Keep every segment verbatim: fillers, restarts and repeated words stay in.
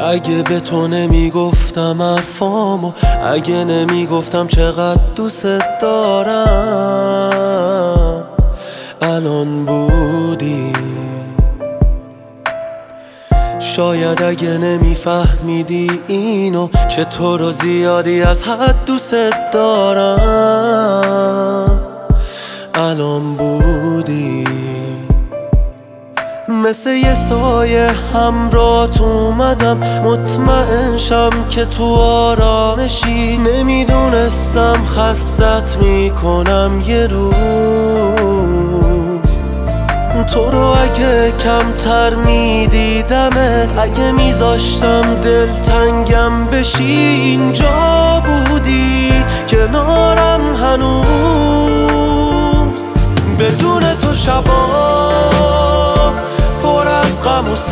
اگه به تو نمیگفتم حرفامو، اگه نمیگفتم چقدر دوست دارم، الان بودی. شاید اگه نمیفهمیدی اینو که تو رو زیادی از حد دوست دارم، الان بودی. مثل یه سایه همراهت اومدم، مطمئن شم که تو آرامشی. نمیدونستم خستت میکنم یه روز. تو رو اگه کمتر میدیدمت، اگه میذاشتم دلتنگم بشی، اینجا بودی کنارم هنوز. بدون تو شبا پر از غم و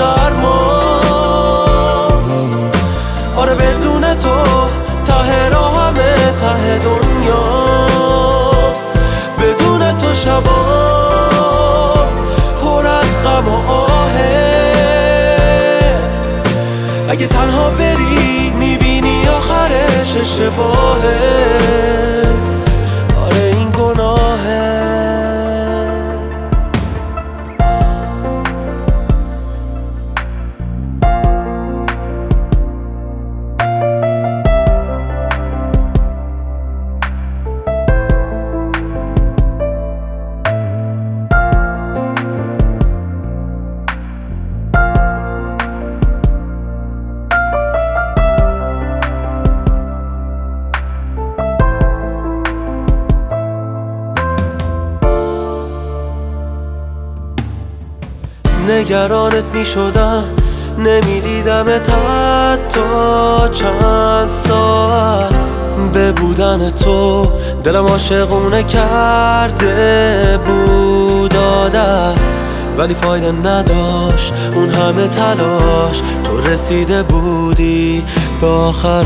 سرماست. آره بدون تو ته راه همه ته دنیاست. بدون تو شبا پر از غم و آهه. اگه تنها بری میبینی آخرش اشتباهه. آره این گناهه. نگرانت می شدم، نمیدیدمت حتی چند ساعت. به بودن تو دلم عاشقونه کرده بود عادت، ولی فایده نداشت اون همه تلاش. تو رسیده بودی به آخراش.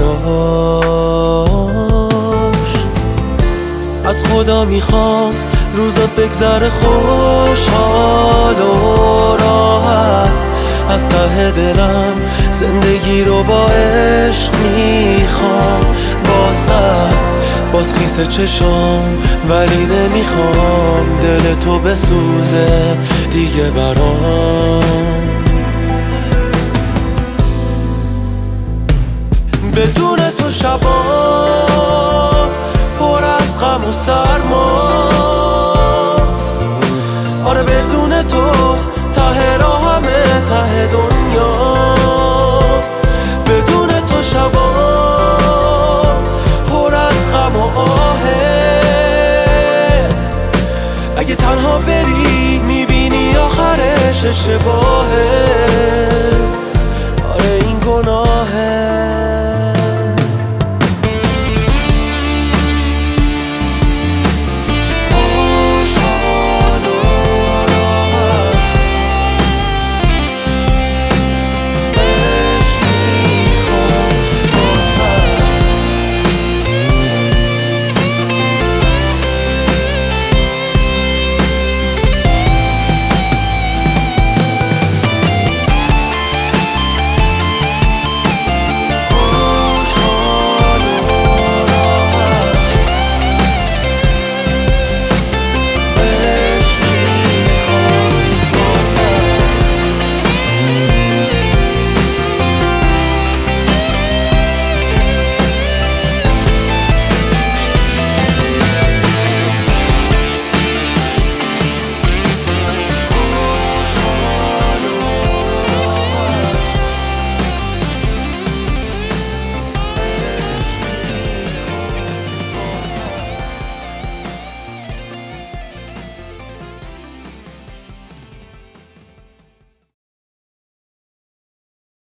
از خدا میخوام روزات بگذره خوشحال و راحت. از ته دلم زندگی رو با عشق میخوام واسط. باز خیس چشام ولی نمیخوام دل تو بسوزه دیگه برام. بدون تو شبا پر از غم و سرماست. آره بدون تو ته راه همه ته دنیاست. بدون تو شبا پر از غم و آهه. اگه تنها بری میبینی آخرش اشتباه.